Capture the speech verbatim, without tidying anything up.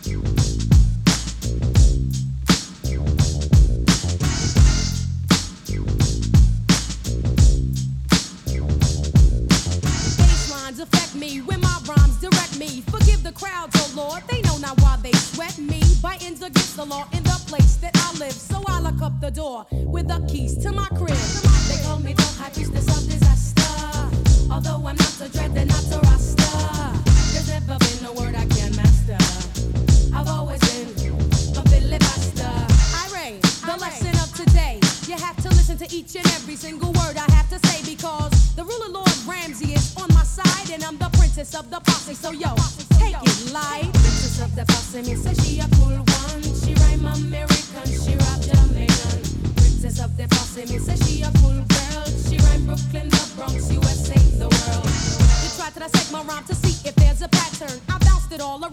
Baselines affect me when my rhymes direct me. Forgive the crowds, oh Lord, they know not why they sweat me. Biting's against the law in the place that I live, so I lock up the door with the keys to my crib. They call me the high priestess of disaster, although I'm not a dread and not a rasta. There's never been a word I can't master. I've always been a filibuster. I reign the lesson of today. You have to listen to each and every single word I have to say, because the ruler Lord Ramsey is on my side, and I'm the princess of the posse. So yo, take it light. Princess of the posse, me say she a cool one. She rhyme American, she rap Jamaican. Princess of the posse, me say she a cool girl. She rhyme Brooklyn, the Bronx, U S A, the world. You try to dissect my rhyme to see if there's a pattern. I bounced it all around